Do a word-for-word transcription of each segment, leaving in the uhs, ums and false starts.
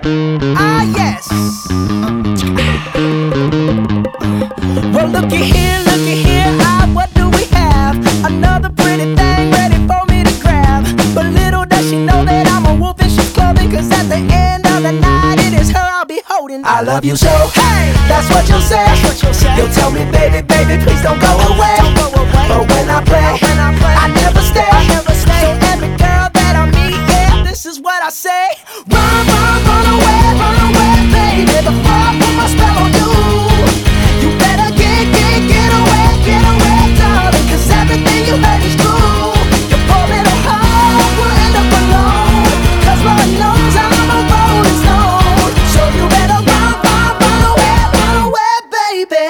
Ah, yes. Well, looky here, looky here. Ah, what do we have? Another pretty thing ready for me to grab. But little does she know that I'm a wolf in sheep's clothing. Cause at the end of the night, it is her I'll be holding. I love you so, hey, that's what you'll say. That's what you'll say. You'll tell me, baby, baby, please don't go away. Don't go away. But when I play, when I, play I never stay. I never stay. So every girl that I meet, yeah, this is what I say. Run, run, run away, run away, baby, before I put my spell on you. You better get, get, get away, get away, darling, cause everything you heard is true. Your poor little heart will end up alone, cause Lord knows I'm a rolling stone. So you better run, run, run away, run away, baby.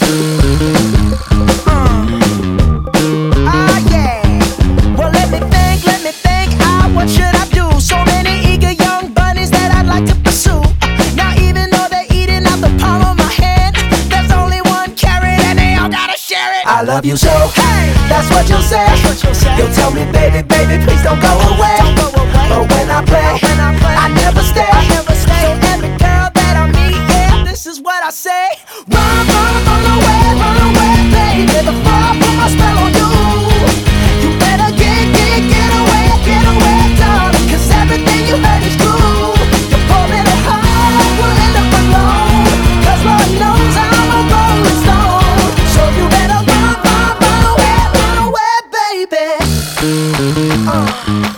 Uh. Ah, yeah. Well, let me think, let me think, ah, what should I do? So many eager young bunnies that I'd like to pursue. Now even though they're eating out the palm of my hand, there's only one carrot and they all gotta share it. I love you so, hey, that's what you'll say. That's what you'll say. You'll tell me, baby, baby, please don't go away. Don't go away. But when I play, when I, play I never stay. I never stay. So every girl that I meet, yeah, this is what I say. Run, run, run away, run away, baby, before I put my spell on you. You better get, get, get away, get away, darling, cause everything you heard is true. Your poor little heart will end up alone, cause Lord knows I'm a rolling stone. So you better run, run, run away, run away, baby. Uh.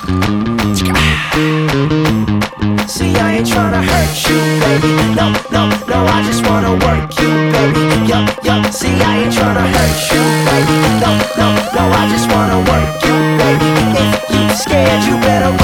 See, I ain't tryna hurt you, baby. No, no, no, I just wanna work you, baby. Yup, yup. See, I ain't tryna hurt you, baby. No, no, no, I just wanna work you, baby. If you scared, you better